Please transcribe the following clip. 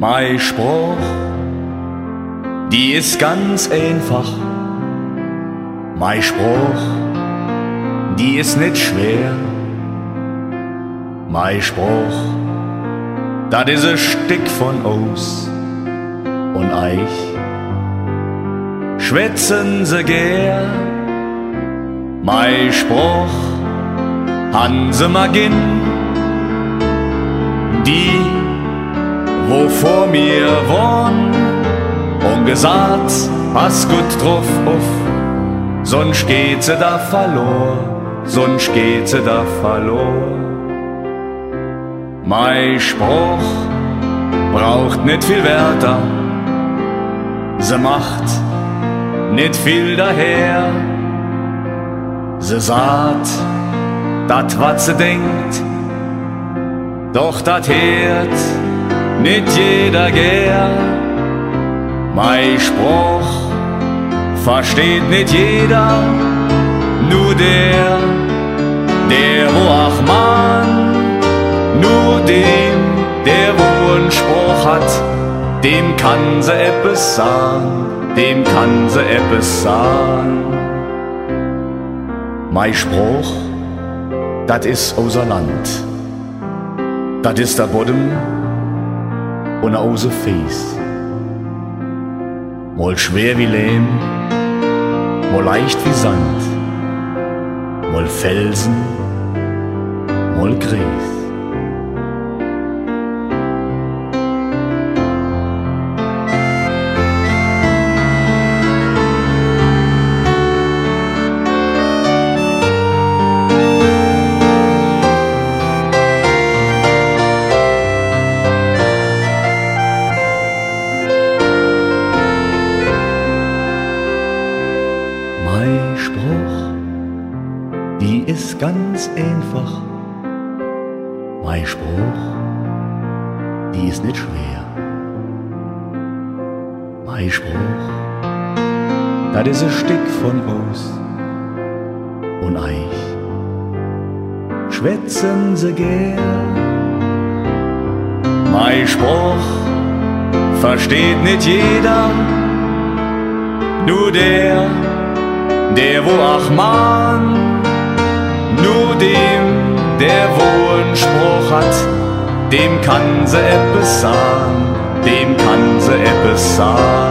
Mein Spruch, die ist ganz einfach. Mein Spruch, die ist nicht schwer. Mein Spruch, das ist ein Stück von uns und euch schwätzen sie gern. Mein Spruch, han sie mal ginn, die wo vor mir wohn, und gesagt, pass gut drauf auf, sonst geht sie da verloren, sonst geht sie da verloren. Mein Spruch braucht nicht viel Wörter, sie macht nicht viel daher. Sie sagt, dat wat sie denkt, doch dat hört nicht jeder gern. Mein Spruch versteht nicht jeder, nur der wo ach man, nur dem, der wo einen Spruch hat, dem kann sie etwas sagen, dem kann sie etwas sagen. Mein Spruch, dat is unser Land, dat is der Boden und unser Fies. Mal schwer wie Lehm, mal leicht wie Sand, mal Felsen, mal Gräs. Mein Spruch, die ist ganz einfach. Mein Spruch, die ist nicht schwer. Mein Spruch, das ist ein Stück von uns und euch schwätzen sie gern. Mein Spruch versteht nicht jeder, nur der wo ach man, nur dem, der wo einen Spruch hat, dem kann sie etwas sagen, dem kann sie etwas sagen.